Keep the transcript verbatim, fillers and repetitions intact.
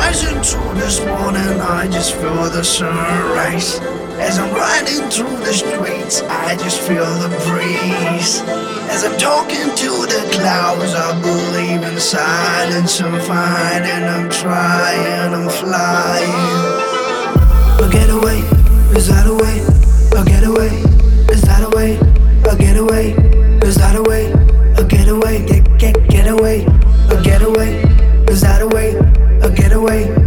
rising through this morning, I just feel the sunrise. As I'm riding through the streets, I just feel the breeze. As I'm talking to the clouds, I believe in silence. I'm finding, I'm trying, I'm flying. I'll get away, is that a way? I'll get away, is that a way? I'll get away, is that a way? I'll get away, get, get, get away. I'll get away, is that a way? I'll get away.